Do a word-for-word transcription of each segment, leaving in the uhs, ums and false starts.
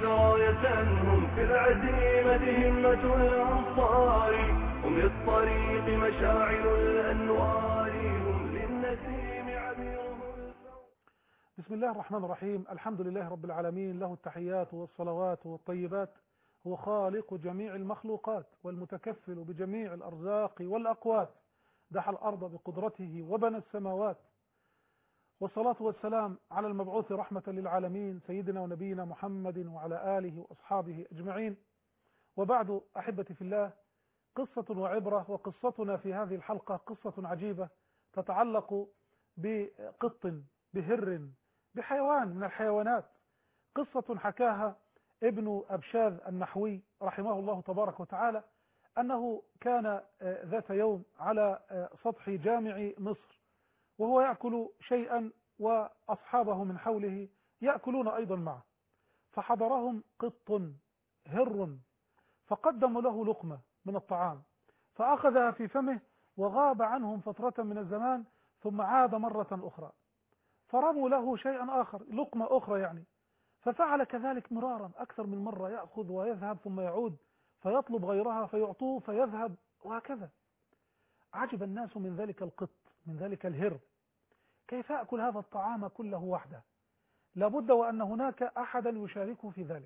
غاية هم في العزيمة همة الأنصار، هم للطريق مشاعل الأنوار، هم للنسيم عبيره الفوق. بسم الله الرحمن الرحيم. الحمد لله رب العالمين، له التحيات والصلوات والطيبات، هو خالق جميع المخلوقات والمتكفل بجميع الأرزاق والأقوات، دحى الأرض بقدرته وبنى السماوات، والصلاة والسلام على المبعوث رحمة للعالمين سيدنا ونبينا محمد وعلى آله وأصحابه أجمعين. وبعد، أحبتي في الله، قصة وعبرة، وقصتنا في هذه الحلقة قصة عجيبة تتعلق بقط، بهر، بحيوان من الحيوانات، قصة حكاها ابن أبشاذ النحوي رحمه الله تبارك وتعالى، أنه كان ذات يوم على سطح جامع مصر وهو يأكل شيئا وأصحابه من حوله يأكلون أيضا معه، فحضرهم قط هر فقدموا له لقمة من الطعام فأخذها في فمه وغاب عنهم فترة من الزمان، ثم عاد مرة أخرى فرموا له شيئا آخر، لقمة أخرى يعني، ففعل كذلك مرارا أكثر من مرة، يأخذ ويذهب ثم يعود فيطلب غيرها فيعطوه فيذهب، وهكذا. عجب الناس من ذلك القط، من ذلك الهر، كيف يأكل هذا الطعام كله وحده؟ لابد وأن هناك أحدا يشاركه في ذلك،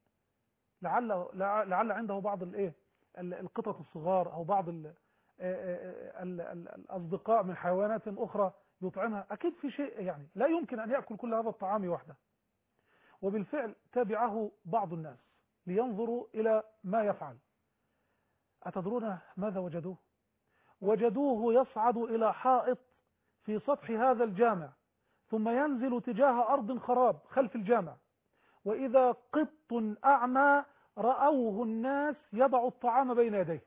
لعل لعل عنده بعض الايه القطط الصغار او بعض ال ال ال الاصدقاء من حيوانات اخرى يطعمها، اكيد في شيء، يعني لا يمكن ان ياكل كل هذا الطعام وحده. وبالفعل تابعه بعض الناس لينظروا الى ما يفعل. اتدرون ماذا وجدوه؟ وجدوه يصعد الى حائط في سطح هذا الجامع ثم ينزل تجاه ارض خراب خلف الجامع، وإذا قط أعمى رأوه الناس يضع الطعام بين يديه.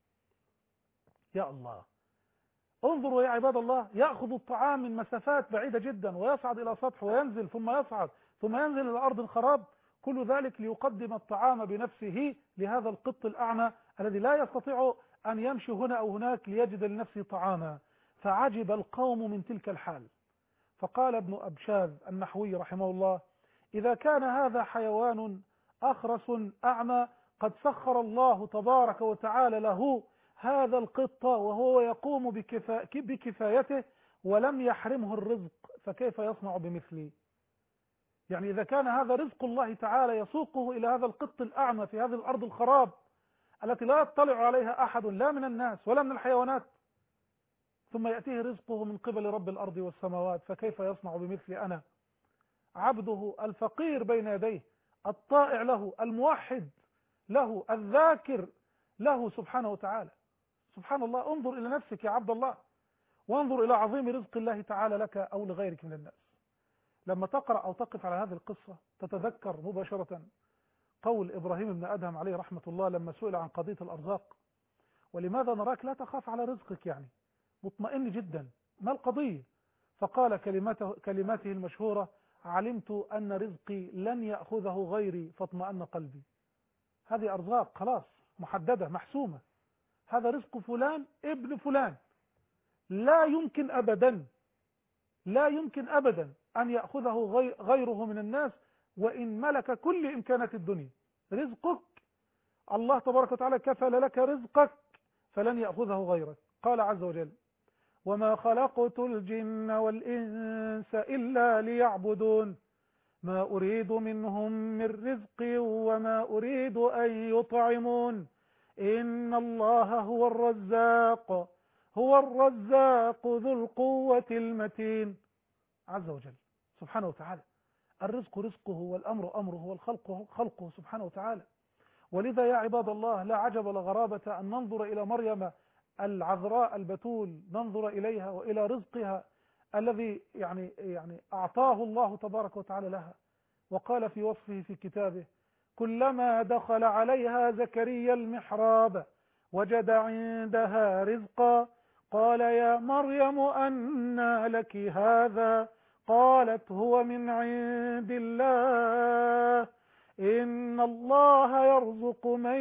يا الله، انظروا يا عباد الله، يأخذ الطعام من مسافات بعيدة جدا ويصعد إلى سطح وينزل ثم يصعد ثم ينزل إلى أرض خراب، كل ذلك ليقدم الطعام بنفسه لهذا القط الأعمى الذي لا يستطيع أن يمشي هنا أو هناك ليجد لنفسه طعاما. فعجب القوم من تلك الحال، فقال ابن أبشاذ النحوي رحمه الله: إذا كان هذا حيوان أخرس أعمى قد سخر الله تبارك وتعالى له هذا القط وهو يقوم بكفا بكفايته ولم يحرمه الرزق، فكيف يصنع بمثلي؟ يعني إذا كان هذا رزق الله تعالى يسوقه إلى هذا القط الأعمى في هذه الأرض الخراب التي لا يطلع عليها أحد لا من الناس ولا من الحيوانات، ثم يأتيه رزقه من قبل رب الأرض والسماوات، فكيف يصنع بمثلي أنا عبده الفقير بين يديه، الطائع له، الموحد له، الذاكر له سبحانه وتعالى. سبحان الله، انظر إلى نفسك يا عبد الله، وانظر إلى عظيم رزق الله تعالى لك أو لغيرك من الناس. لما تقرأ أو تقف على هذه القصة تتذكر مباشرة قول إبراهيم بن أدهم عليه رحمة الله لما سئل عن قضية الأرزاق: ولماذا نراك لا تخاف على رزقك، يعني مطمئن جدا، ما القضية؟ فقال كلمته, كلماته المشهورة: علمت أن رزقي لن يأخذه غيري فاطمأن قلبي. هذه أرزاق خلاص محددة محسومة، هذا رزق فلان ابن فلان، لا يمكن أبدا لا يمكن أبدا أن يأخذه غيره من الناس وإن ملك كل إمكانات الدنيا. رزقك الله تبارك وتعالى كفل لك رزقك فلن يأخذه غيرك. قال عز وجل: وما خلقت الجن والإنس إلا ليعبدون ما أريد منهم من رزق وما أريد أن يطعمون إن الله هو الرزاق هو الرزاق ذو القوة المتين. عز وجل سبحانه وتعالى، الرزق رزقه والأمر أمره والخلق خلقه سبحانه وتعالى. ولذا يا عباد الله، لا عجب ولا غرابة أن ننظر إلى مريم العذراء البتول، ننظر إليها وإلى رزقها الذي يعني يعني أعطاه الله تبارك وتعالى لها، وقال في وصفه في كتابه: كلما دخل عليها زكريا المحراب وجد عندها رزقا قال يا مريم أنى لك هذا قالت هو من عند الله إن الله يرزق من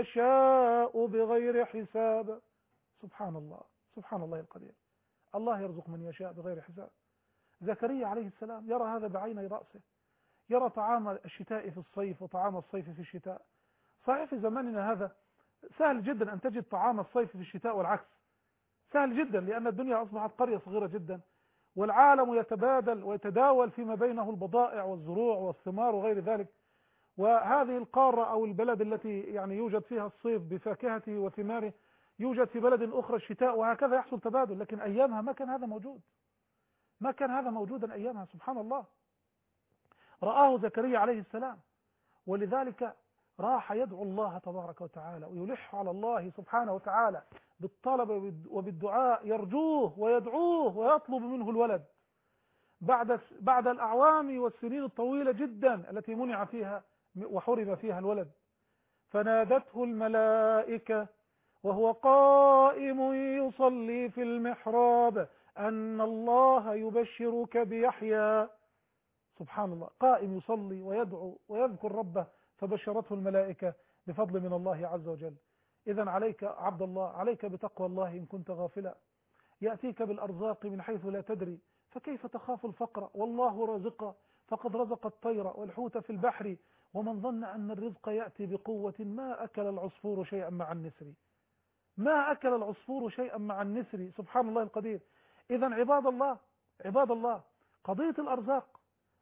يشاء بغير حساب. سبحان الله، سبحان الله القدير، الله يرزق من يشاء بغير حساب. زكريا عليه السلام يرى هذا بعيني رأسه، يرى طعام الشتاء في الصيف وطعام الصيف في الشتاء. صحيح في زماننا هذا سهل جدا أن تجد طعام الصيف في الشتاء والعكس، سهل جدا، لأن الدنيا أصبحت قرية صغيرة جدا، والعالم يتبادل ويتداول فيما بينه البضائع والزروع والثمار وغير ذلك. وهذه القارة أو البلد التي يعني يوجد فيها الصيف بفاكهته وثماره يوجد في بلد أخرى الشتاء، وهكذا يحصل تبادل. لكن أيامها ما كان هذا موجود، ما كان هذا موجودا أيامها، سبحان الله. رآه زكريا عليه السلام، ولذلك راح يدعو الله تبارك وتعالى ويلح على الله سبحانه وتعالى بالطلب وبالدعاء، يرجوه ويدعوه ويطلب منه الولد بعد بعد الأعوام والسنين الطويلة جدا التي منع فيها وحرم فيها الولد. فنادته الملائكة وهو قائم يصلي في المحراب أن الله يبشرك بيحيى. سبحان الله، قائم يصلي ويدعو ويذكر ربه فبشرته الملائكة بفضل من الله عز وجل. إذن عليك عبد الله، عليك بتقوى الله إن كنت غافلا. يأتيك بالأرزاق من حيث لا تدري، فكيف تخاف الفقر والله رازقا، فقد رزق الطير والحوت في البحر، ومن ظن أن الرزق يأتي بقوة ما أكل العصفور شيئا مع النسر، ما أكل العصفور شيئا مع النسر. سبحان الله القدير. إذن عباد الله، عباد الله، قضية الأرزاق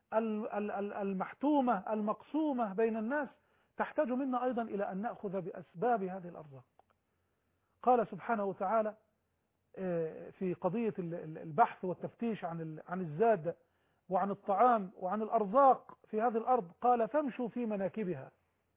المحتومة المقسومة بين الناس تحتاج منا أيضا إلى أن نأخذ بأسباب هذه الأرزاق. قال سبحانه وتعالى في قضية البحث والتفتيش عن عن الزاد وعن الطعام وعن الأرزاق في هذه الأرض، قال فامشوا في مناكبها،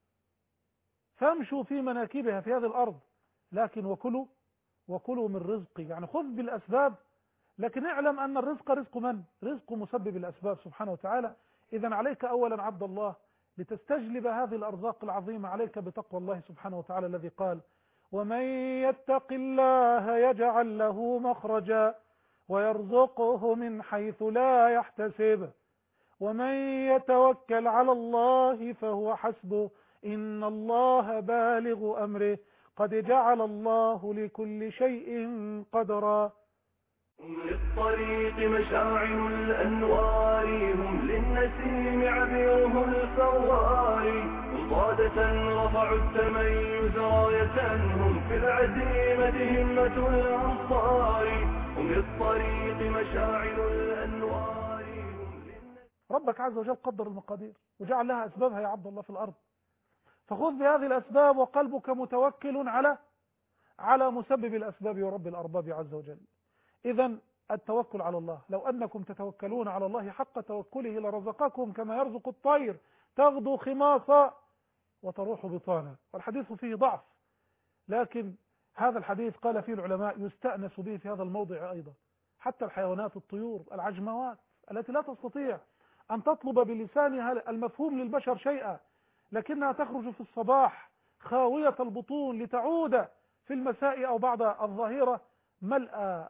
فامشوا في مناكبها في هذه الأرض، لكن وكلوا وكلوا من رزقي، يعني خذ بالأسباب، لكن اعلم أن الرزق رزق من؟ رزق مسبب الأسباب سبحانه وتعالى. إذن عليك أولا عبد الله لتستجلب هذه الأرزاق العظيمة، عليك بتقوى الله سبحانه وتعالى الذي قال ومن يتق الله يجعل له مخرجا ويرزقه من حيث لا يحتسب ومن يتوكل على الله فهو حسبه إن الله بالغ أمره قد جعل الله لكل شيء قدرا. هم للطريق مشاعل الأنوار، هم للنسيم عبيره الفوار، هم قادة رفعوا التميز راية، هم في العزيمة همة الأنصار، هم للطريق مشاعل الأنوار. ربك عز وجل قدر المقادير وجعل لها أسبابها يا عبد الله في الأرض، فخذ بهذه الأسباب وقلبك متوكل على على مسبب الأسباب ورب الأرباب عز وجل. إذن التوكل على الله، لو أنكم تتوكلون على الله حق توكله لرزقكم كما يرزق الطير تغدو خماصا وتروح بطانا. والحديث فيه ضعف، لكن هذا الحديث قال فيه العلماء يستأنس به في هذا الموضع أيضا. حتى الحيوانات، الطيور، العجموات التي لا تستطيع أن تطلب بلسانها المفهوم للبشر شيئا، لكنها تخرج في الصباح خاوية البطون لتعود في المساء أو بعد الظهيرة ملأ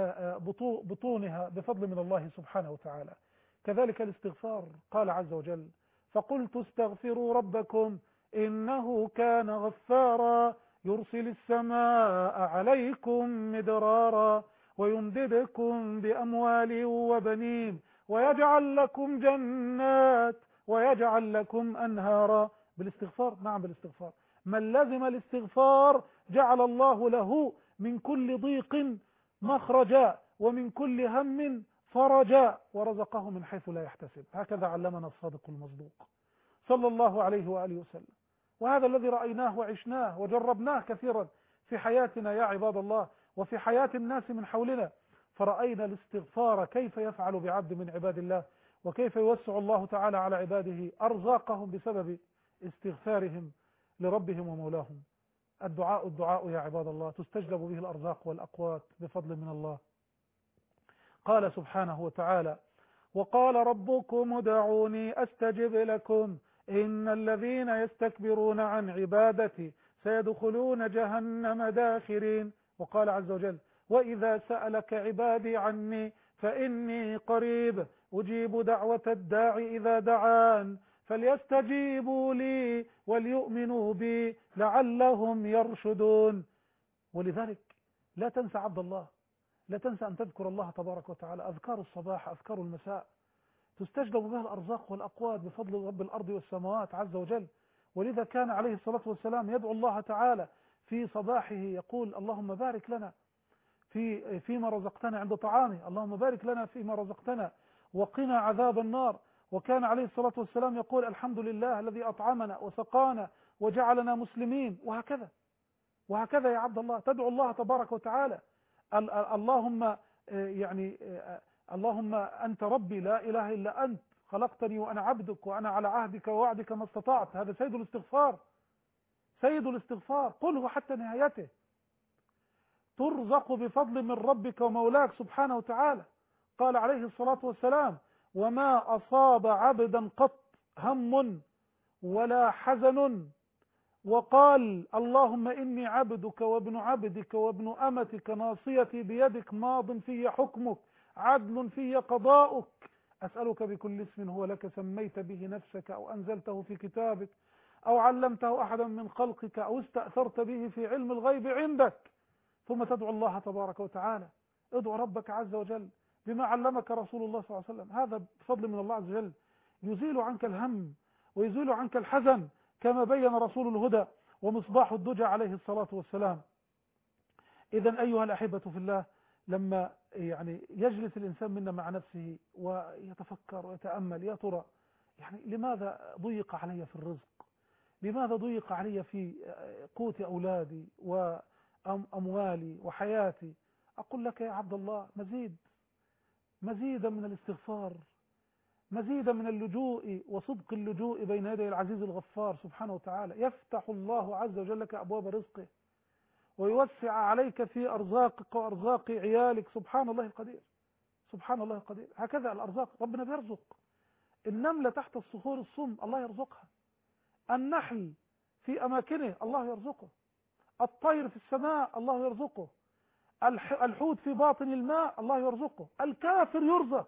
بطونها بفضل من الله سبحانه وتعالى. كذلك الاستغفار، قال عز وجل فقلت استغفروا ربكم إنه كان غفارا يرسل السماء عليكم مدرارا ويمددكم بأموال وبنين ويجعل لكم جنات ويجعل لكم أنهارا. بالاستغفار، نعم بالاستغفار، من لزم الاستغفار جعل الله له من كل ضيق مخرجا ومن كل هم فرجا ورزقه من حيث لا يحتسب. هكذا علمنا الصادق المصدوق صلى الله عليه وآله وسلم. وهذا الذي رأيناه وعشناه وجربناه كثيرا في حياتنا يا عباد الله وفي حياة الناس من حولنا، فرأينا الاستغفار كيف يفعل بعبد من عباد الله، وكيف يوسع الله تعالى على عباده أرزاقهم بسبب استغفارهم لربهم ومولاهم. الدعاء الدعاء يا عباد الله تستجلب به الأرزاق والأقوات بفضل من الله. قال سبحانه وتعالى وقال ربكم ادعوني أستجب لكم إن الذين يستكبرون عن عبادتي سيدخلون جهنم داخرين. وقال عز وجل وإذا سألك عبادي عني فإني قريب أجيب دعوة الداع إذا دعان فليستجيبوا لي وليؤمنوا بي لعلهم يرشدون. ولذلك لا تنسى عبد الله، لا تنسى أن تذكر الله تبارك وتعالى، أذكار الصباح، أذكار المساء، تستجلب بها الأرزاق والأقوات بفضل رب الأرض والسماوات عز وجل. ولذا كان عليه الصلاة والسلام يدعو الله تعالى في صباحه يقول اللهم بارك لنا في فيما رزقتنا عند طعامه، اللهم بارك لنا فيما رزقتنا وقنا عذاب النار. وكان عليه الصلاة والسلام يقول الحمد لله الذي أطعمنا وسقانا وجعلنا مسلمين. وهكذا وهكذا يا عبد الله تدعو الله تبارك وتعالى اللهم يعني اللهم أنت ربي لا إله إلا أنت خلقتني وأنا عبدك وأنا على عهدك ووعدك ما استطعت. هذا سيد الاستغفار، سيد الاستغفار. قله حتى نهايته. ترزق بفضل من ربك ومولاك سبحانه وتعالى. قال عليه الصلاة والسلام وما أصاب عبدا قط هم ولا حزن، وقال اللهم إني عبدك وابن عبدك وابن أمتك ناصيتي بيدك ماض في حكمك عدل في قضاؤك أسألك بكل اسم هو لك سميت به نفسك أو أنزلته في كتابك أو علمته أحدا من خلقك أو استأثرت به في علم الغيب عندك. ثم تدعو الله تبارك وتعالى. ادعو ربك عز وجل بما علمك رسول الله صلى الله عليه وسلم. هذا بفضل من الله عز وجل يزيل عنك الهم ويزيل عنك الحزن كما بين رسول الهدى ومصباح الدجى عليه الصلاة والسلام. إذن أيها الأحبة في الله، لما يعني يجلس الإنسان منا مع نفسه ويتفكر ويتأمل يا ترى يعني لماذا ضيق علي في الرزق، لماذا ضيق علي في قوت أولادي وأموالي وحياتي، أقول لك يا عبد الله مزيد مزيدا من الاستغفار، مزيدا من اللجوء وصدق اللجوء بين يدي العزيز الغفار سبحانه وتعالى. يفتح الله عز وجل لك أبواب رزقه ويوسع عليك في أرزاقك وأرزاق عيالك. سبحان الله القدير، سبحان الله القدير. هكذا الأرزاق ربنا بيرزق. النملة تحت الصخور الصم الله يرزقها، النحل في أماكنه الله يرزقه، الطير في السماء الله يرزقه، الحوت في باطن الماء الله يرزقه، الكافر يرزق،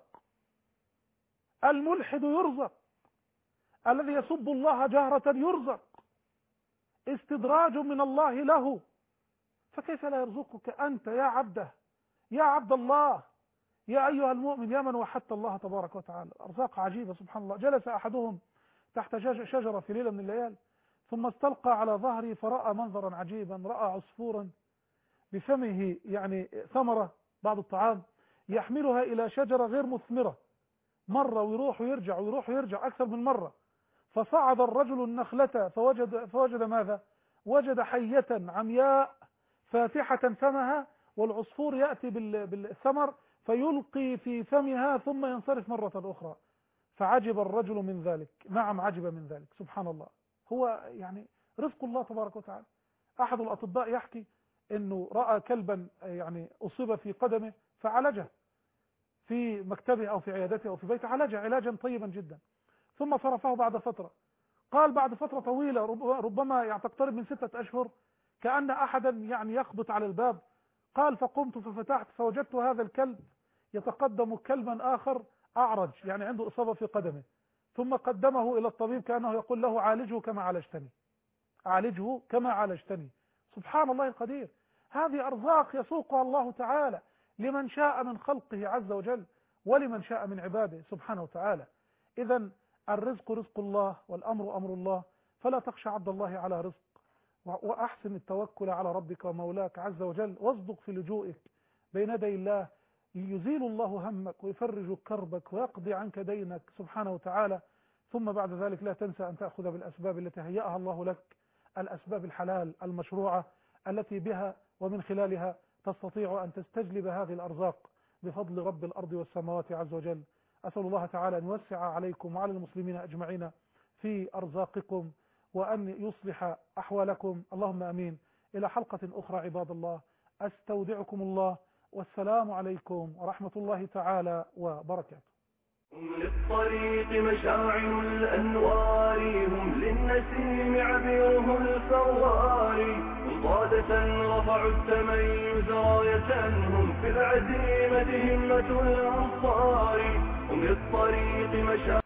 الملحد يرزق، الذي يسب الله جهرة يرزق، استدراج من الله له. فكيف لا يرزقك أنت يا عبده يا عبد الله يا أيها المؤمن يا من وحدت الله تبارك وتعالى. أرزاق عجيبة سبحان الله. جلس أحدهم تحت شجرة في ليلة من الليال ثم استلقى على ظهره فرأى منظرا عجيبا، رأى عصفورا بفمه يعني ثمرة بعض الطعام يحملها إلى شجرة غير مثمرة، مرة ويروح ويرجع ويروح ويرجع أكثر من مرة. فصعد الرجل النخلة فوجد, فوجد ماذا؟ وجد حية عمياء فاتحة فمها، والعصفور يأتي بالثمر فيلقي في فمها ثم ينصرف مرة أخرى. فعجب الرجل من ذلك، نعم عجب من ذلك سبحان الله. هو يعني رزق الله تبارك وتعالى. أحد الأطباء يحكي أنه رأى كلبا يعني أصيب في قدمه فعالجه في مكتبه أو في عيادته أو في بيته، عالجه علاجا طيبا جدا ثم صرفه بعد فترة. قال بعد فترة طويلة ربما يعني تقترب من ستة أشهر كأن أحدا يعني يخبط على الباب. قال فقمت ففتحت فوجدت هذا الكلب يتقدم كلبا آخر أعرج يعني عنده إصابة في قدمه، ثم قدمه إلى الطبيب كأنه يقول له عالجه كما عالجتني، عالجه كما عالجتني. سبحان الله القدير. هذه أرزاق يسوقها الله تعالى لمن شاء من خلقه عز وجل ولمن شاء من عباده سبحانه وتعالى. إذن الرزق رزق الله والأمر أمر الله، فلا تخشى عبد الله على رزق، وأحسن التوكل على ربك ومولاك عز وجل، واصدق في لجوئك بين يدي الله يزيل الله همك ويفرج كربك ويقضي عنك دينك سبحانه وتعالى. ثم بعد ذلك لا تنسى أن تأخذ بالأسباب التي هيأها الله لك، الأسباب الحلال المشروعة التي بها ومن خلالها تستطيع أن تستجلب هذه الأرزاق بفضل رب الأرض والسماوات عز وجل. أسأل الله تعالى أن يوسع عليكم وعلى المسلمين أجمعين في أرزاقكم وأن يصلح أحوالكم، اللهم أمين. إلى حلقة أخرى عباد الله، أستودعكم الله، والسلام عليكم ورحمة الله تعالى وبركاته. هم للطريق مشاعل الأنوار، هم للنسيم عبيره الفوار، مصادة رفعوا التميز راية، هم في العزيمة همة الأنصار، هم للطريق مشاعل